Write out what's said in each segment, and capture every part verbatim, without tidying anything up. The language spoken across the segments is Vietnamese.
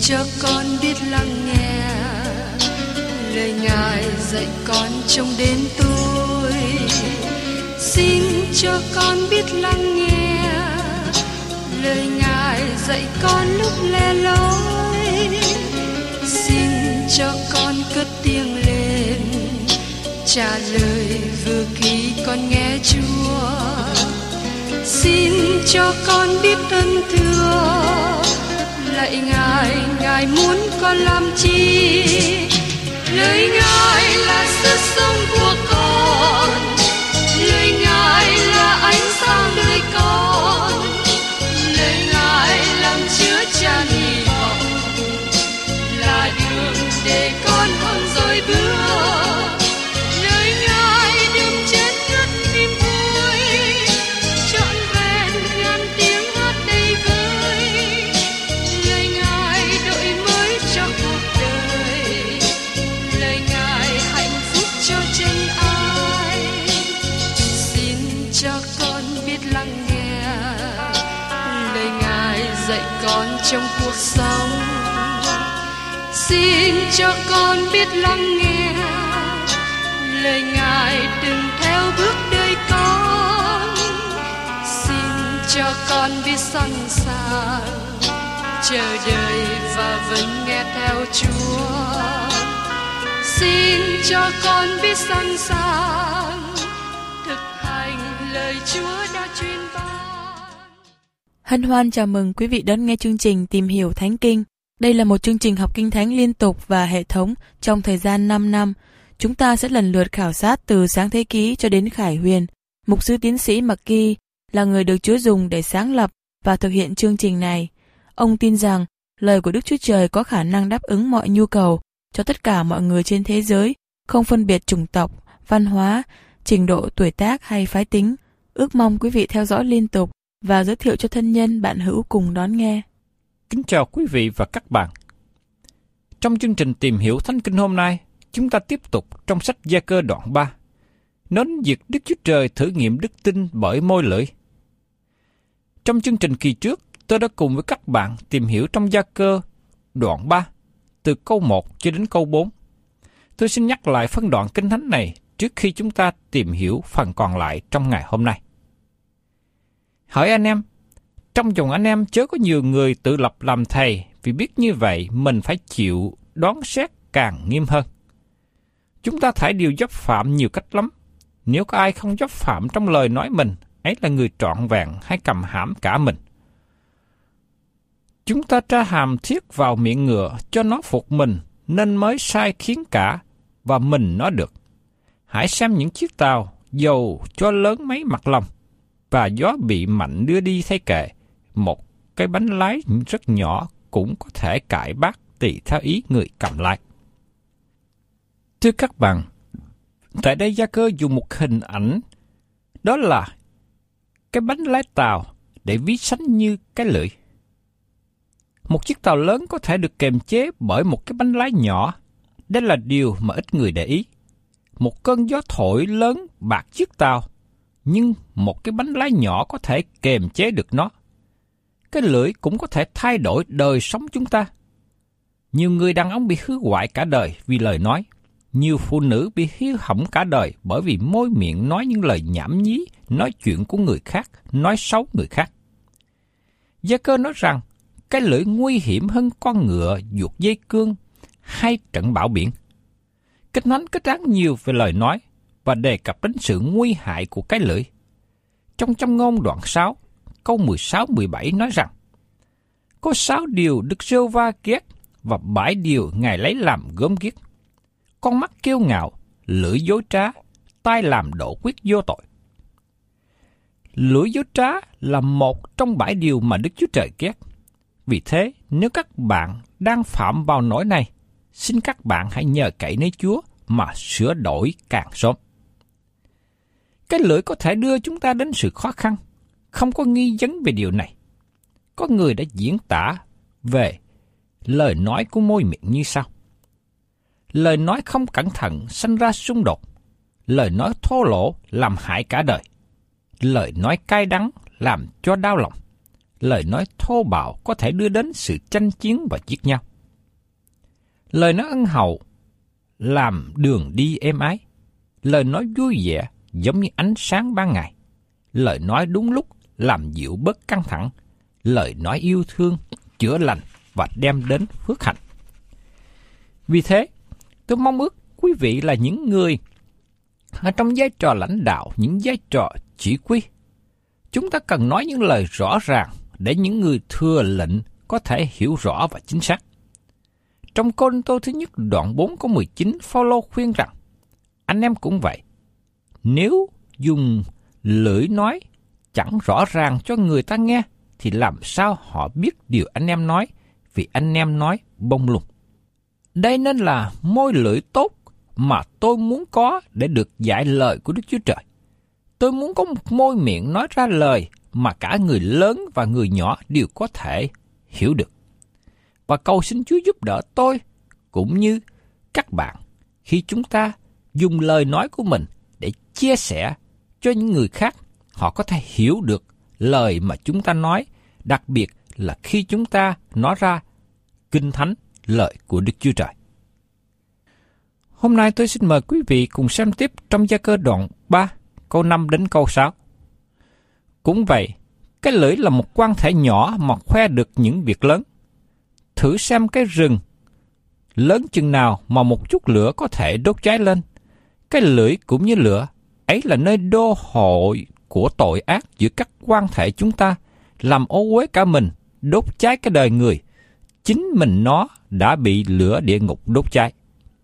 cho con biết lắng nghe lời Ngài dạy con trong đêm tối. Xin cho con biết lắng nghe lời Ngài dạy con lúc lẻ loi. Xin cho con cất tiếng lên trả lời vừa khi con nghe Chúa. Xin cho con biết ơn thưa lạy Ngài, Ngài muốn con làm chi? Lời Ngài là sức sống của con, lời Ngài là ánh sáng đời con, lời Ngài làm chứa chan hy vọng, là đường để con không dối bước. Lời Ngài đừng chết ngất niềm vui, trọn vẹn ngàn tiếng hát đầy vơi. Lời Ngài đổi mới cho cuộc đời, lời Ngài hạnh phúc cho chân ai. Xin cho con biết lắng nghe lời Ngài dạy con trong cuộc sống. Xin cho con biết lắng nghe lời Ngài đừng theo bước đời con. Xin cho con biết sẵn sàng chờ đợi và vẫn nghe theo Chúa. Xin cho con biết sẵn sàng thực hành lời Chúa đã truyền ban. Hân hoan chào mừng quý vị đón nghe chương trình Tìm hiểu Thánh Kinh. Đây là một chương trình học Kinh Thánh liên tục và hệ thống trong thời gian năm năm. Chúng ta sẽ lần lượt khảo sát từ Sáng Thế Ký cho đến Khải Huyền. Mục sư tiến sĩ McGee là người được Chúa dùng để sáng lập và thực hiện chương trình này. Ông tin rằng lời của Đức Chúa Trời có khả năng đáp ứng mọi nhu cầu cho tất cả mọi người trên thế giới, không phân biệt chủng tộc, văn hóa, trình độ tuổi tác hay phái tính. Ước mong quý vị theo dõi liên tục và giới thiệu cho thân nhân bạn hữu cùng đón nghe. Kính chào quý vị và các bạn. Trong chương trình Tìm hiểu Thánh Kinh hôm nay, chúng ta tiếp tục trong sách Gia-cơ đoạn ba, nói đến việc Đức Chúa Trời thử nghiệm đức tin bởi môi lưỡi. Trong chương trình kỳ trước, tôi đã cùng với các bạn tìm hiểu trong Gia-cơ đoạn ba, từ câu một cho đến câu bốn. Tôi xin nhắc lại phân đoạn Kinh Thánh này trước khi chúng ta tìm hiểu phần còn lại trong ngày hôm nay. Hỏi anh em, trong dòng anh em chớ có nhiều người tự lập làm thầy, vì biết như vậy mình phải chịu đoán xét càng nghiêm hơn. Chúng ta thải điều dấp phạm nhiều cách lắm. Nếu có ai không dấp phạm trong lời nói mình, ấy là người trọn vẹn hay cầm hãm cả mình. Chúng ta tra hàm thiết vào miệng ngựa cho nó phục mình, nên mới sai khiến cả, và mình nó được. Hãy xem những chiếc tàu, dầu cho lớn mấy mặt lòng, và gió bị mạnh đưa đi thay kệ. Một cái bánh lái rất nhỏ cũng có thể cải bác tùy theo ý người cầm lái. Thưa các bạn, tại đây Gia-cơ dùng một hình ảnh, đó là cái bánh lái tàu để ví sánh như cái lưỡi. Một chiếc tàu lớn có thể được kềm chế bởi một cái bánh lái nhỏ. Đây là điều mà ít người để ý. Một cơn gió thổi lớn bạc chiếc tàu, nhưng một cái bánh lái nhỏ có thể kềm chế được nó. Cái lưỡi cũng có thể thay đổi đời sống chúng ta. Nhiều người đàn ông bị hư hoại cả đời vì lời nói. Nhiều phụ nữ bị hư hỏng cả đời bởi vì môi miệng nói những lời nhảm nhí, nói chuyện của người khác, nói xấu người khác. Gia-cơ nói rằng, cái lưỡi nguy hiểm hơn con ngựa giụt dây cương hay trận bão biển. Kinh Thánh kết án nhiều về lời nói và đề cập đến sự nguy hại của cái lưỡi. Trong Châm Ngôn đoạn sáu, câu mười sáu mười bảy nói rằng, có sáu điều Đức Giê-hô-va ghét và bảy điều Ngài lấy làm gớm ghiếc. Con mắt kiêu ngạo, lưỡi dối trá, tai làm đổ quyết vô tội. Lưỡi dối trá là một trong bảy điều mà Đức Chúa Trời ghét. Vì thế, nếu các bạn đang phạm vào lỗi này, xin các bạn hãy nhờ cậy nơi Chúa mà sửa đổi càng sớm. Cái lưỡi có thể đưa chúng ta đến sự khó khăn, không có nghi vấn về điều này. Có người đã diễn tả về lời nói của môi miệng như sau. Lời nói không cẩn thận sanh ra xung đột. Lời nói thô lỗ làm hại cả đời. Lời nói cay đắng làm cho đau lòng. Lời nói thô bạo có thể đưa đến sự tranh chiến và giết nhau. Lời nói ân hậu làm đường đi êm ái. Lời nói vui vẻ giống như ánh sáng ban ngày. Lời nói đúng lúc làm dịu bớt căng thẳng. Lời nói yêu thương chữa lành và đem đến phước hạnh. Vì thế, tôi mong ước quý vị là những người ở trong vai trò lãnh đạo, những vai trò chỉ huy. Chúng ta cần nói những lời rõ ràng để những người thừa lệnh có thể hiểu rõ và chính xác. Trong Cô-rinh-tô thứ nhất đoạn bốn câu mười chín, Phao-lô khuyên rằng, anh em cũng vậy. Nếu dùng lưỡi nói chẳng rõ ràng cho người ta nghe, thì làm sao họ biết điều anh em nói, vì anh em nói bông lung. Đây nên là môi lưỡi tốt mà tôi muốn có để được dạy lời của Đức Chúa Trời. Tôi muốn có một môi miệng nói ra lời mà cả người lớn và người nhỏ đều có thể hiểu được. Và cầu xin Chúa giúp đỡ tôi cũng như các bạn khi chúng ta dùng lời nói của mình để chia sẻ cho những người khác, họ có thể hiểu được lời mà chúng ta nói, đặc biệt là khi chúng ta nói ra Kinh Thánh, lời của Đức Chúa Trời. Hôm nay tôi xin mời quý vị cùng xem tiếp trong Gia-cơ đoạn ba, câu năm đến câu sáu. Cũng vậy, cái lưỡi là một quan thể nhỏ mà khoe được những việc lớn. Thử xem cái rừng lớn chừng nào mà một chút lửa có thể đốt cháy lên. Cái lưỡi cũng như lửa, ấy là nơi đô hội của tội ác giữa các quan thể chúng ta, làm ô uế cả mình, đốt cháy cái đời người. Chính mình nó đã bị lửa địa ngục đốt cháy.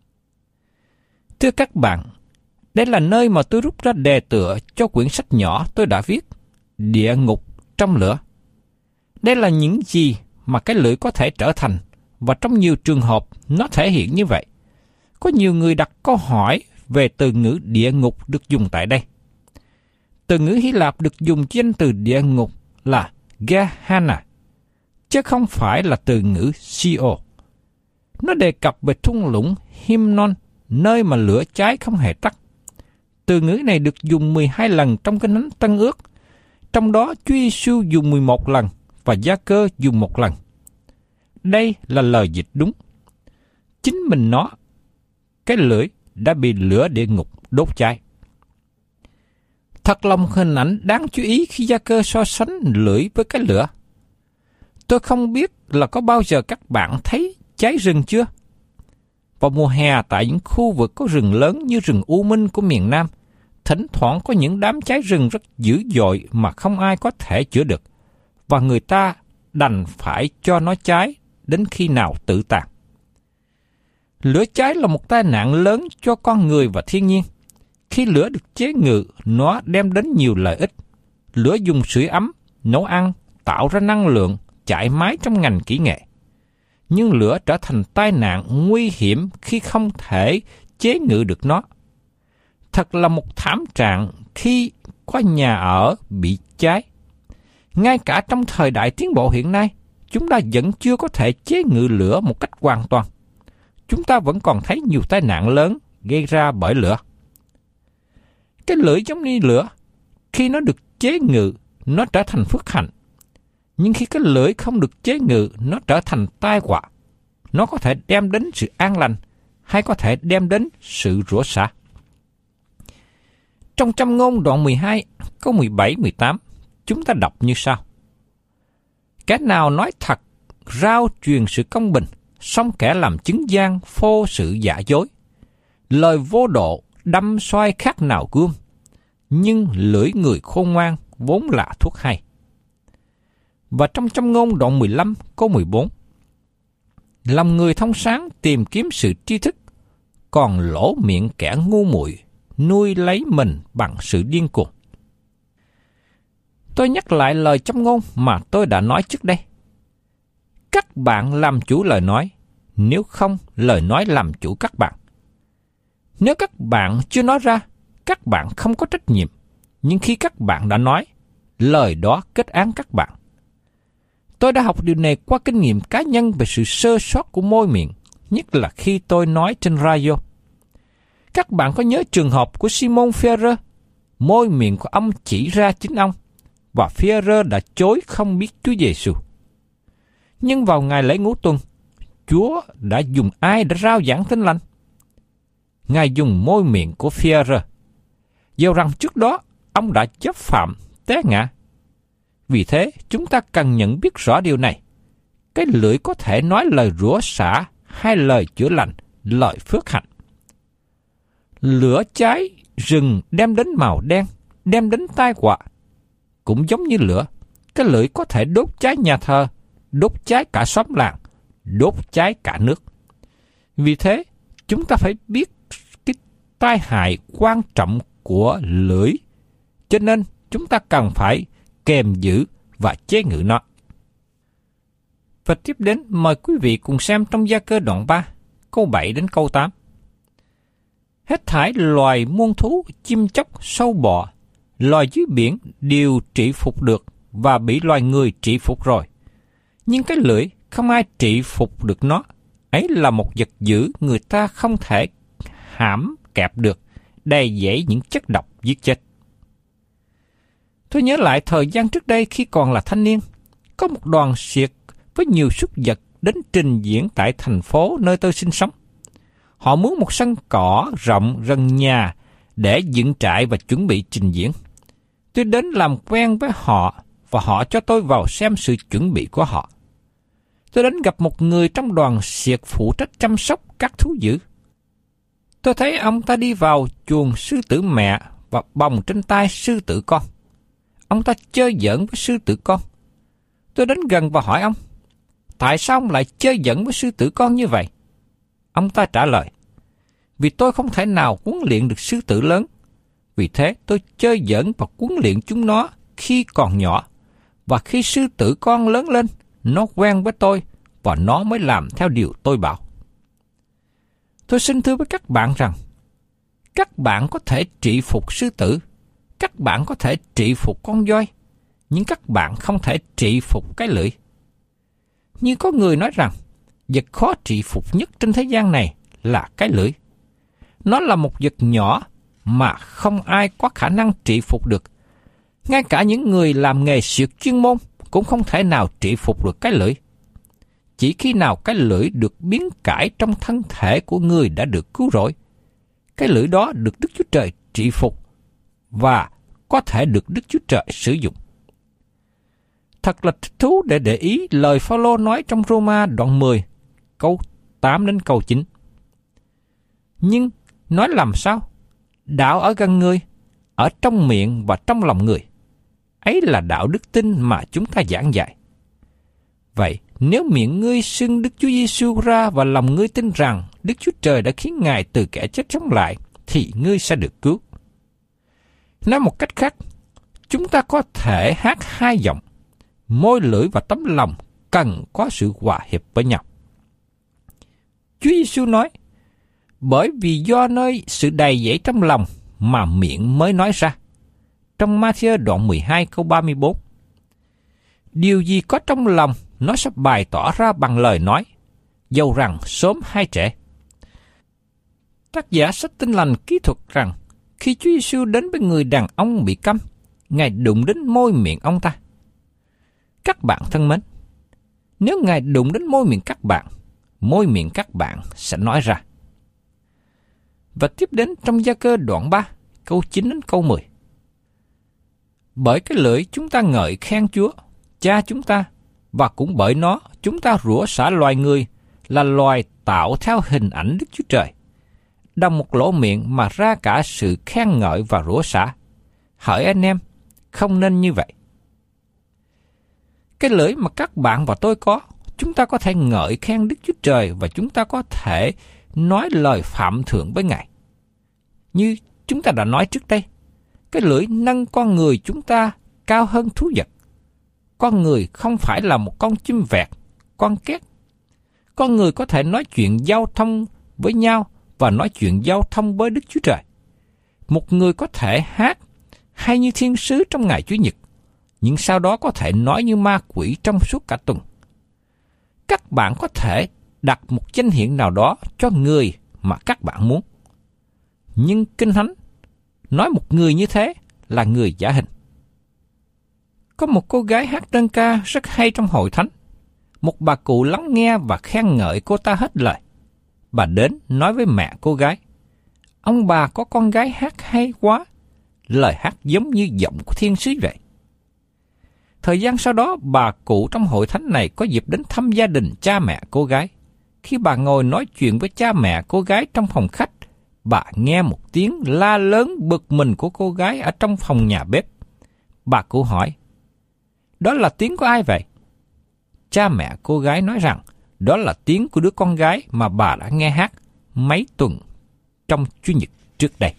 Thưa các bạn, đây là nơi mà tôi rút ra đề tựa cho quyển sách nhỏ tôi đã viết, Địa ngục trong lửa. Đây là những gì mà cái lưỡi có thể trở thành, và trong nhiều trường hợp nó thể hiện như vậy. Có nhiều người đặt câu hỏi về từ ngữ địa ngục được dùng tại đây. Từ ngữ Hy Lạp được dùng trên từ địa ngục là Gehenna, chứ không phải là từ ngữ Sheol. Nó đề cập về thung lũng Hinnom, nơi mà lửa cháy không hề tắt. Từ ngữ này được dùng mười hai lần trong Kinh Thánh Tân Ước, trong đó Chúa Giêsu dùng mười một lần và Gia-cơ dùng một lần. Đây là lời dịch đúng. Chính mình nó, cái lưỡi, đã bị lửa địa ngục đốt cháy. Thật là một hình ảnh đáng chú ý khi Gia-cơ so sánh lưỡi với cái lửa. Tôi không biết là có bao giờ các bạn thấy cháy rừng chưa? Vào mùa hè tại những khu vực có rừng lớn như rừng U Minh của miền Nam, thỉnh thoảng có những đám cháy rừng rất dữ dội mà không ai có thể chữa được, và người ta đành phải cho nó cháy đến khi nào tự tàn. Lửa cháy là một tai nạn lớn cho con người và thiên nhiên. Khi lửa được chế ngự, nó đem đến nhiều lợi ích. Lửa dùng sưởi ấm, nấu ăn, tạo ra năng lượng, chạy máy trong ngành kỹ nghệ. Nhưng lửa trở thành tai nạn nguy hiểm khi không thể chế ngự được nó. Thật là một thảm trạng khi có nhà ở bị cháy. Ngay cả trong thời đại tiến bộ hiện nay, chúng ta vẫn chưa có thể chế ngự lửa một cách hoàn toàn. Chúng ta vẫn còn thấy nhiều tai nạn lớn gây ra bởi lửa. Cái lưỡi giống như lửa, khi nó được chế ngự, nó trở thành phước hạnh. Nhưng khi cái lưỡi không được chế ngự, nó trở thành tai họa. Nó có thể đem đến sự an lành, hay có thể đem đến sự rủa xả. Trong Châm Ngôn đoạn mười hai, câu mười bảy mười tám, chúng ta đọc như sau. Kẻ nào nói thật, rao truyền sự công bình, song kẻ làm chứng gian phô sự giả dối. Lời vô độ đâm xoay khác nào gươm, nhưng lưỡi người khôn ngoan vốn là thuốc hay. Và trong Châm Ngôn đoạn mười lăm, câu mười bốn, lòng người thông sáng tìm kiếm sự tri thức, còn lỗ miệng kẻ ngu muội nuôi lấy mình bằng sự điên cuồng. Tôi nhắc lại lời châm ngôn mà tôi đã nói trước đây. Các bạn làm chủ lời nói, nếu không lời nói làm chủ các bạn. Nếu các bạn chưa nói ra, các bạn không có trách nhiệm. Nhưng khi các bạn đã nói, lời đó kết án các bạn. Tôi đã học điều này qua kinh nghiệm cá nhân về sự sơ sót của môi miệng, nhất là khi tôi nói trên radio. Các bạn có nhớ trường hợp của Simon Phi-e-rơ? Môi miệng của ông chỉ ra chính ông, và Phi-e-rơ đã chối không biết Chúa Giêsu. Nhưng vào ngày lễ ngũ tuần, Chúa đã dùng ai để rao giảng tin lành? Ngài dùng môi miệng của Phi-e-rơ. Dẫu rằng trước đó ông đã chấp phạm, té ngã. Vì thế, chúng ta cần nhận biết rõ điều này. Cái lưỡi có thể nói lời rủa xả hay lời chữa lành, lời phước hạnh. Lửa cháy rừng đem đến màu đen, đem đến tai họa. Cũng giống như lửa, cái lưỡi có thể đốt cháy nhà thờ, đốt cháy cả xóm làng, đốt cháy cả nước. Vì thế, chúng ta phải biết cái tai hại quan trọng của lưỡi, cho nên chúng ta cần phải kềm giữ và chế ngự nó. Và tiếp đến, mời quý vị cùng xem trong Gia Cơ đoạn ba, câu bảy đến câu tám. Hết thảy loài muôn thú, chim chóc, sâu bọ, loài dưới biển đều trị phục được và bị loài người trị phục rồi. Nhưng cái lưỡi không ai trị phục được nó. Ấy là một vật dữ người ta không thể hãm kẹp được, đầy dẫy những chất độc giết chết. Tôi nhớ lại thời gian trước đây khi còn là thanh niên, có một đoàn xiếc với nhiều súc vật đến trình diễn tại thành phố nơi tôi sinh sống. Họ muốn một sân cỏ rộng gần nhà để dựng trại và chuẩn bị trình diễn. Tôi đến làm quen với họ và họ cho tôi vào xem sự chuẩn bị của họ. Tôi đến gặp một người trong đoàn xiếc phụ trách chăm sóc các thú dữ. Tôi thấy ông ta đi vào chuồng sư tử mẹ và bồng trên tay sư tử con. Ông ta chơi giỡn với sư tử con. Tôi đến gần và hỏi ông, tại sao ông lại chơi giỡn với sư tử con như vậy? Ông ta trả lời, vì tôi không thể nào huấn luyện được sư tử lớn. Vì thế tôi chơi giỡn và huấn luyện chúng nó khi còn nhỏ. Và khi sư tử con lớn lên, nó quen với tôi và nó mới làm theo điều tôi bảo. Tôi xin thưa với các bạn rằng, các bạn có thể trị phục sư tử, các bạn có thể trị phục con voi, nhưng các bạn không thể trị phục cái lưỡi. Như có người nói rằng, vật khó trị phục nhất trên thế gian này là cái lưỡi. Nó là một vật nhỏ mà không ai có khả năng trị phục được. Ngay cả những người làm nghề xiếc chuyên môn cũng không thể nào trị phục được cái lưỡi. Chỉ khi nào cái lưỡi được biến cải trong thân thể của người đã được cứu rỗi, cái lưỡi đó được Đức Chúa Trời trị phục và có thể được Đức Chúa Trời sử dụng. Thật là thích thú để để ý lời Phao-lô nói trong Rô-ma đoạn mười, câu tám đến câu chín. Nhưng nói làm sao? Đạo ở gần người, ở trong miệng và trong lòng người. Ấy là đạo đức tin mà chúng ta giảng dạy. Vậy, nếu miệng ngươi xưng Đức Chúa Giêsu ra và lòng ngươi tin rằng Đức Chúa Trời đã khiến Ngài từ kẻ chết sống lại, thì ngươi sẽ được cứu. Nói một cách khác, chúng ta có thể hát hai giọng. Môi lưỡi và tấm lòng cần có sự hòa hiệp với nhau. Chúa Giêsu nói, bởi vì do nơi sự đầy dẫy trong lòng mà miệng mới nói ra. Trong Ma-thi-ơ đoạn mười hai câu ba mươi bốn. Điều gì có trong lòng nó sẽ bày tỏ ra bằng lời nói, dầu rằng sớm hay trễ. Tác giả sách Tin Lành kỹ thuật rằng khi Chúa Giêsu đến với người đàn ông bị câm, Ngài đụng đến môi miệng ông ta. Các bạn thân mến, nếu Ngài đụng đến môi miệng các bạn, môi miệng các bạn sẽ nói ra. Và tiếp đến trong Gia Cơ đoạn ba, câu chín đến câu mười. Bởi cái lưỡi chúng ta ngợi khen Chúa, Cha chúng ta, và cũng bởi nó chúng ta rủa xả loài người là loài tạo theo hình ảnh Đức Chúa Trời. Đồng một lỗ miệng mà ra cả sự khen ngợi và rủa xả. Hỡi anh em, không nên như vậy. Cái lưỡi mà các bạn và tôi có, chúng ta có thể ngợi khen Đức Chúa Trời và chúng ta có thể nói lời phạm thượng với Ngài. Như chúng ta đã nói trước đây, cái lưỡi nâng con người chúng ta cao hơn thú vật. Con người không phải là một con chim vẹt, con két. Con người có thể nói chuyện giao thông với nhau và nói chuyện giao thông với Đức Chúa Trời. Một người có thể hát hay như thiên sứ trong ngày Chủ nhật, nhưng sau đó có thể nói như ma quỷ trong suốt cả tuần. Các bạn có thể đặt một danh hiệu nào đó cho người mà các bạn muốn. Nhưng Kinh Thánh nói một người như thế là người giả hình. Có một cô gái hát đơn ca rất hay trong hội thánh. Một bà cụ lắng nghe và khen ngợi cô ta hết lời. Bà đến nói với mẹ cô gái, ông bà có con gái hát hay quá, lời hát giống như giọng của thiên sứ vậy. Thời gian sau đó, bà cụ trong hội thánh này có dịp đến thăm gia đình cha mẹ cô gái. Khi bà ngồi nói chuyện với cha mẹ cô gái trong phòng khách, bà nghe một tiếng la lớn bực mình của cô gái ở trong phòng nhà bếp. Bà cụ hỏi, đó là tiếng của ai vậy? Cha mẹ cô gái nói rằng, đó là tiếng của đứa con gái mà bà đã nghe hát mấy tuần trong Chủ nhật trước đây.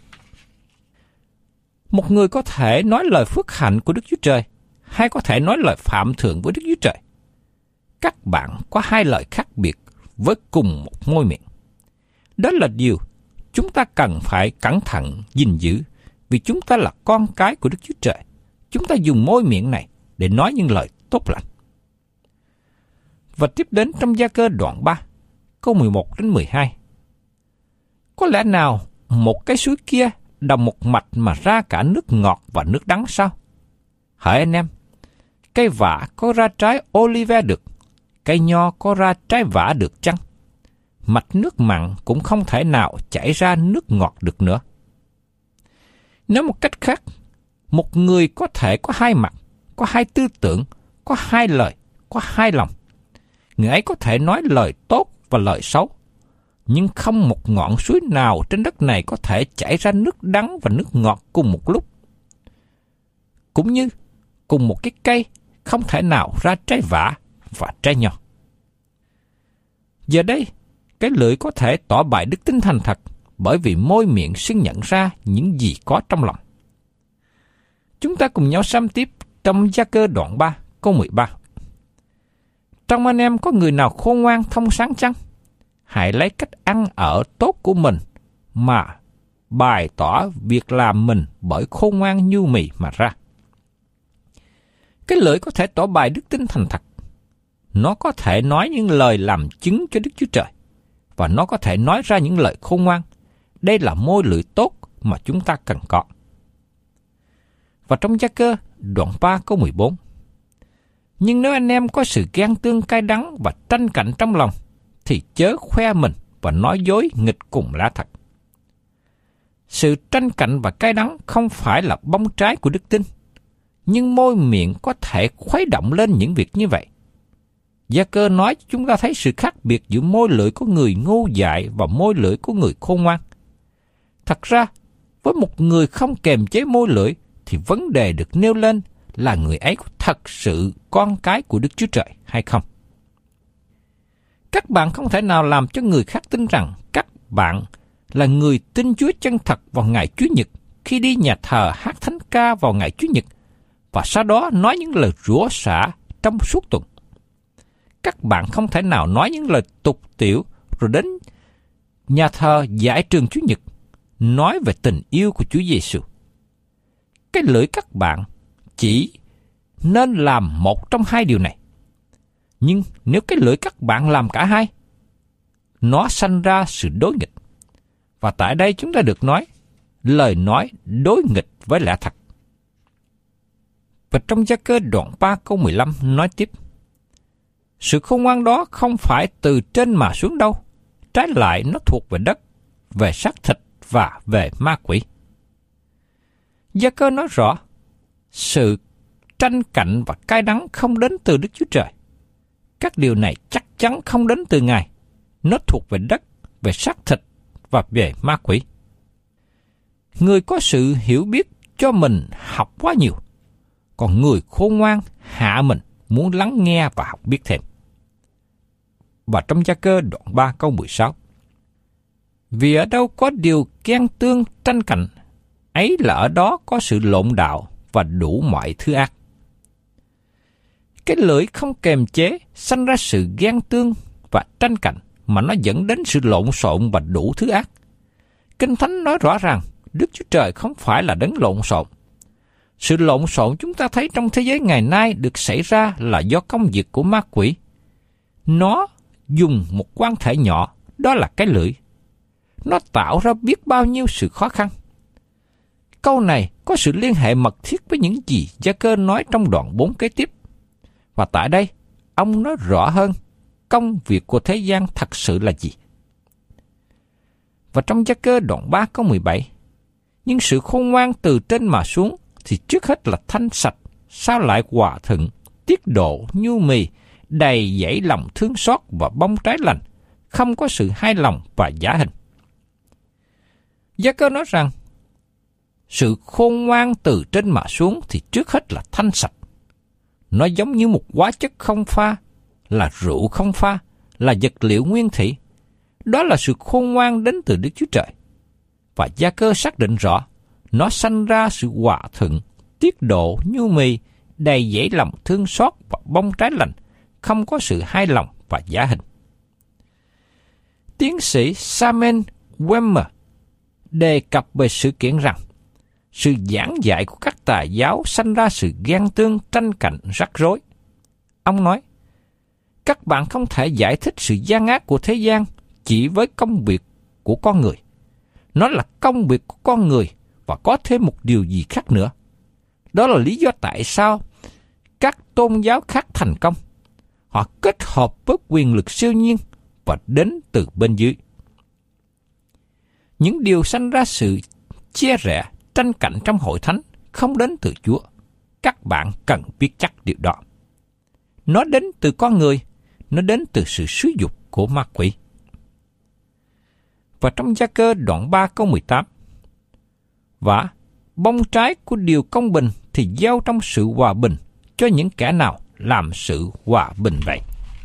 Một người có thể nói lời phước hạnh của Đức Chúa Trời, hay có thể nói lời phạm thượng với Đức Chúa Trời. Các bạn có hai lời khác biệt với cùng một môi miệng. Đó là điều chúng ta cần phải cẩn thận gìn giữ, vì chúng ta là con cái của Đức Chúa Trời. Chúng ta dùng môi miệng này để nói những lời tốt lành. Và tiếp đến trong Gia Cơ đoạn ba, câu mười một đến mười hai. Có lẽ nào một cái suối kia đồng một mạch mà ra cả nước ngọt và nước đắng sao? Hỡi anh em, cây vả có ra trái olive được, cây nho có ra trái vả được chăng? Mạch nước mặn cũng không thể nào chảy ra nước ngọt được nữa. Nói một cách khác, một người có thể có hai mặt, có hai tư tưởng, có hai lời, có hai lòng. Người ấy có thể nói lời tốt và lời xấu, nhưng không một ngọn suối nào trên đất này có thể chảy ra nước đắng và nước ngọt cùng một lúc. Cũng như cùng một cái cây không thể nào ra trái vả và trái nho. Giờ đây, cái lưỡi có thể tỏ bày đức tin thành thật, bởi vì môi miệng xưng nhận ra những gì có trong lòng. Chúng ta cùng nhau xem tiếp trong Gia Cơ đoạn ba, câu mười ba. Trong anh em có người nào khôn ngoan thông sáng chăng? Hãy lấy cách ăn ở tốt của mình mà bày tỏ việc làm mình bởi khôn ngoan nhu mì mà ra. Cái lưỡi có thể tỏ bày đức tin thành thật. Nó có thể nói những lời làm chứng cho Đức Chúa Trời, và nó có thể nói ra những lời khôn ngoan. Đây là môi lưỡi tốt mà chúng ta cần có. Và trong Gia Cơ đoạn ba câu mười bốn. Nhưng nếu anh em có sự ghen tương cay đắng và tranh cạnh trong lòng, thì chớ khoe mình và nói dối nghịch cùng lẽ thật. Sự tranh cạnh và cay đắng không phải là bông trái của đức tin, nhưng môi miệng có thể khuấy động lên những việc như vậy. Gia Cơ nói chúng ta thấy sự khác biệt giữa môi lưỡi của người ngu dại và môi lưỡi của người khôn ngoan. Thật ra, với một người không kềm chế môi lưỡi, thì vấn đề được nêu lên là người ấy có thật sự con cái của Đức Chúa Trời hay không. Các bạn không thể nào làm cho người khác tin rằng các bạn là người tin Chúa chân thật vào ngày Chủ nhật khi đi nhà thờ hát thánh ca vào ngày Chủ nhật và sau đó nói những lời rủa xả trong suốt tuần. Các bạn không thể nào nói những lời tục tiểu rồi đến nhà thờ giải trường Chủ nhật nói về tình yêu của Chúa Giêsu. Cái lưỡi các bạn chỉ nên làm một trong hai điều này. Nhưng nếu cái lưỡi các bạn làm cả hai, nó sanh ra sự đối nghịch. Và tại đây chúng ta được nói, lời nói đối nghịch với lẽ thật. Và trong Gia Cơ đoạn ba câu mười lăm nói tiếp, sự khôn ngoan đó không phải từ trên mà xuống đâu, trái lại nó thuộc về đất, về xác thịt và về ma quỷ. Gia Cơ nói rõ, sự tranh cạnh và cay đắng không đến từ Đức Chúa Trời. Các điều này chắc chắn không đến từ Ngài. Nó thuộc về đất, về xác thịt và về ma quỷ. Người có sự hiểu biết cho mình học quá nhiều, còn người khôn ngoan hạ mình muốn lắng nghe và học biết thêm. Và trong Gia Cơ đoạn ba câu mười sáu, vì ở đâu có điều ghen tương tranh cạnh, ấy là ở đó có sự lộn đạo và đủ mọi thứ ác. Cái lưỡi không kềm chế sanh ra sự ghen tương và tranh cạnh, mà nó dẫn đến sự lộn xộn và đủ thứ ác. Kinh Thánh nói rõ ràng Đức Chúa Trời không phải là đấng lộn xộn. Sự lộn xộn chúng ta thấy trong thế giới ngày nay được xảy ra là do công việc của ma quỷ. Nó dùng một quan thể nhỏ, đó là cái lưỡi. Nó tạo ra biết bao nhiêu sự khó khăn. Câu này có sự liên hệ mật thiết với những gì Gia Cơ nói trong đoạn bốn kế tiếp. Và tại đây, ông nói rõ hơn công việc của thế gian thật sự là gì. Và trong Gia-cơ đoạn ba câu mười bảy, nhưng sự khôn ngoan từ trên mà xuống thì trước hết là thanh sạch, sau lại hòa thuận, tiết độ, nhu mì, đầy dẫy lòng thương xót và bông trái lành, không có sự hài lòng và giả hình. Gia-cơ nói rằng, sự khôn ngoan từ trên mà xuống thì trước hết là thanh sạch. Nó giống như một hóa chất không pha, là rượu không pha, là vật liệu nguyên thủy. Đó là sự khôn ngoan đến từ Đức Chúa Trời. Và Gia-cơ xác định rõ, nó sanh ra sự hòa thuận, tiết độ, nhu mì, đầy dẫy lòng thương xót và bông trái lành, không có sự hài lòng và giả hình. Tiến sĩ Samuel Wemmer đề cập về sự kiện rằng, sự giảng dạy của các tà giáo sanh ra sự ghen tương, tranh cạnh, rắc rối. Ông nói, các bạn không thể giải thích sự gian ác của thế gian chỉ với công việc của con người. Nó là công việc của con người và có thêm một điều gì khác nữa. Đó là lý do tại sao các tôn giáo khác thành công. Họ kết hợp với quyền lực siêu nhiên và đến từ bên dưới. Những điều sanh ra sự chia rẽ, tranh cạnh trong hội thánh không đến từ Chúa. Các bạn cần biết chắc điều đó. Nó đến từ con người, nó đến từ sự xúi dục của ma quỷ. Và trong Gia-cơ đoạn ba câu mười tám, và bông trái của điều công bình thì gieo trong sự hòa bình cho những kẻ nào làm sự hòa bình vậy.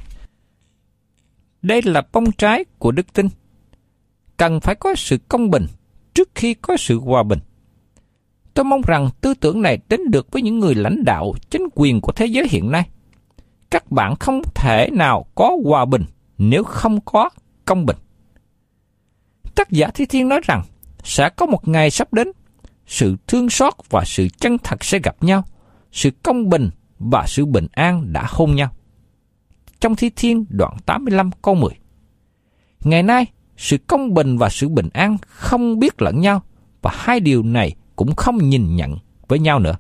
Đây là bông trái của đức tin. Cần phải có sự công bình trước khi có sự hòa bình. Tôi mong rằng tư tưởng này đến được với những người lãnh đạo chính quyền của thế giới hiện nay. Các bạn không thể nào có hòa bình nếu không có công bình. Tác giả Thi Thiên nói rằng sẽ có một ngày sắp đến, sự thương xót và sự chân thật sẽ gặp nhau, sự công bình và sự bình an đã hôn nhau. Trong Thi Thiên đoạn tám mươi lăm câu mười. Ngày nay, sự công bình và sự bình an không biết lẫn nhau, và hai điều này cũng không nhìn nhận với nhau nữa.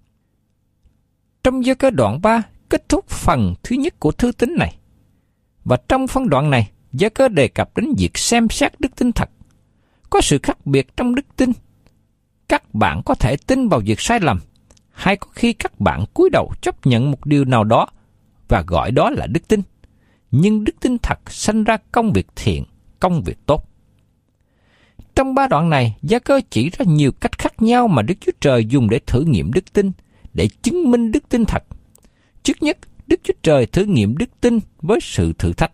Trong Gia-cơ đoạn ba kết thúc phần thứ nhất của thư tín này. Và trong phân đoạn này, Gia-cơ đề cập đến việc xem xét đức tin thật. Có sự khác biệt trong đức tin. Các bạn có thể tin vào việc sai lầm, hay có khi các bạn cúi đầu chấp nhận một điều nào đó và gọi đó là đức tin. Nhưng đức tin thật sanh ra công việc thiện, công việc tốt. Trong ba đoạn này, Gia-cơ chỉ ra nhiều cách khác nhau mà Đức Chúa Trời dùng để thử nghiệm đức tin, để chứng minh đức tin thật. Trước nhất, Đức Chúa Trời thử nghiệm đức tin với sự thử thách.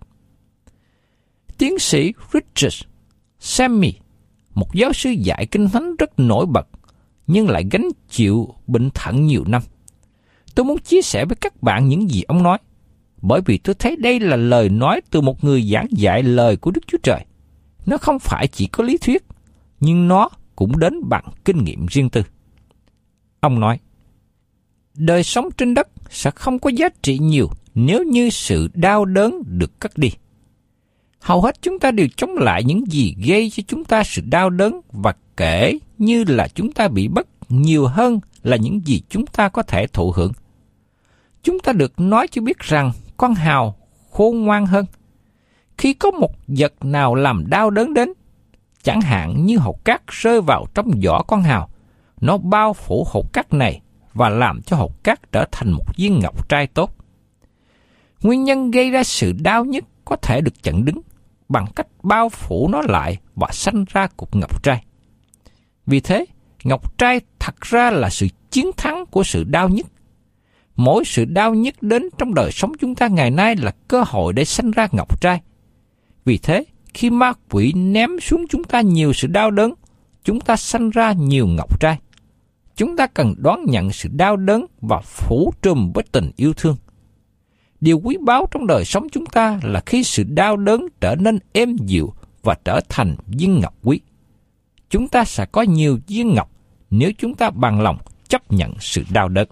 Tiến sĩ Richard Sammy, một giáo sư dạy kinh thánh rất nổi bật, nhưng lại gánh chịu bệnh thận nhiều năm. Tôi muốn chia sẻ với các bạn những gì ông nói, bởi vì tôi thấy đây là lời nói từ một người giảng dạy lời của Đức Chúa Trời. Nó không phải chỉ có lý thuyết, nhưng nó cũng đến bằng kinh nghiệm riêng tư. Ông nói, đời sống trên đất sẽ không có giá trị nhiều nếu như sự đau đớn được cất đi. Hầu hết chúng ta đều chống lại những gì gây cho chúng ta sự đau đớn, và kể như là chúng ta bị bất nhiều hơn là những gì chúng ta có thể thụ hưởng. Chúng ta được nói cho biết rằng con hào khôn ngoan hơn. Khi có một vật nào làm đau đớn đến, chẳng hạn như hột cát rơi vào trong vỏ con hào, nó bao phủ hột cát này và làm cho hột cát trở thành một viên ngọc trai tốt. Nguyên nhân gây ra sự đau nhức có thể được chặn đứng bằng cách bao phủ nó lại và sanh ra cục ngọc trai. Vì thế, ngọc trai thật ra là sự chiến thắng của sự đau nhức. Mỗi sự đau nhức đến trong đời sống chúng ta ngày nay là cơ hội để sanh ra ngọc trai. Vì thế, khi ma quỷ ném xuống chúng ta nhiều sự đau đớn, chúng ta sanh ra nhiều ngọc trai. Chúng ta cần đón nhận sự đau đớn và phủ trùm với tình yêu thương. Điều quý báu trong đời sống chúng ta là khi sự đau đớn trở nên êm dịu và trở thành viên ngọc quý. Chúng ta sẽ có nhiều viên ngọc nếu chúng ta bằng lòng chấp nhận sự đau đớn.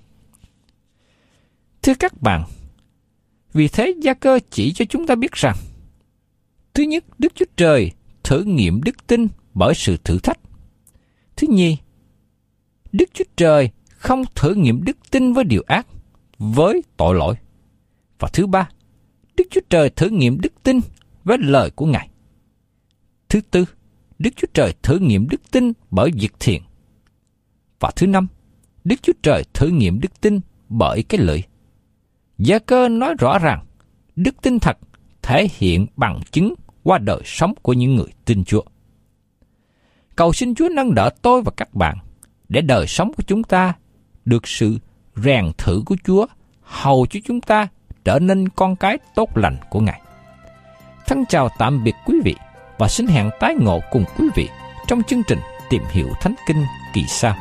Thưa các bạn, vì thế Gia-cơ chỉ cho chúng ta biết rằng, thứ nhất, Đức Chúa Trời thử nghiệm đức tin bởi sự thử thách. Thứ nhì, Đức Chúa Trời không thử nghiệm đức tin với điều ác, với tội lỗi. Và thứ ba, Đức Chúa Trời thử nghiệm đức tin với lời của Ngài. Thứ tư, Đức Chúa Trời thử nghiệm đức tin bởi việc thiện. Và thứ năm, Đức Chúa Trời thử nghiệm đức tin bởi cái lưỡi. Gia-cơ nói rõ ràng, đức tin thật thể hiện bằng chứng qua đời sống của những người tin Chúa. Cầu xin Chúa nâng đỡ tôi và các bạn để đời sống của chúng ta được sự rèn thử của Chúa, hầu cho chúng ta trở nên con cái tốt lành của Ngài. Thân chào tạm biệt quý vị và xin hẹn tái ngộ cùng quý vị trong chương trình Tìm Hiểu Thánh Kinh kỳ sau.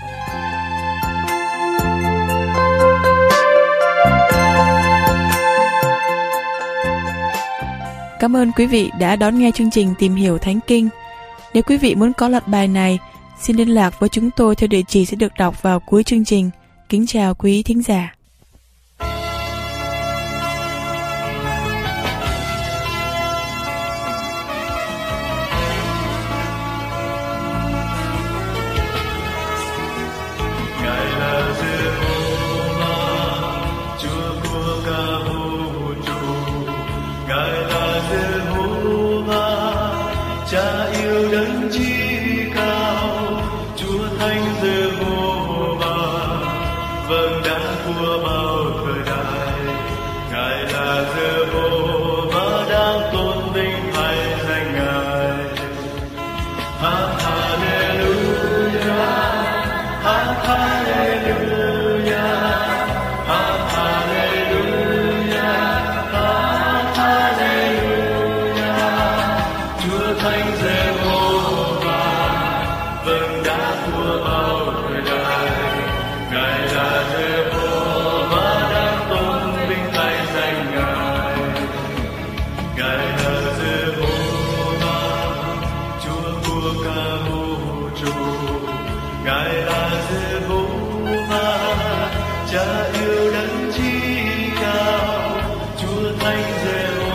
Cảm ơn quý vị đã đón nghe chương trình Tìm Hiểu Thánh Kinh. Nếu quý vị muốn có loạt bài này, xin liên lạc với chúng tôi theo địa chỉ sẽ được đọc vào cuối chương trình. Kính chào quý thính giả.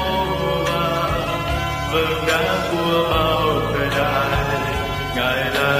Vâng đã của bao thời đại, Ngài là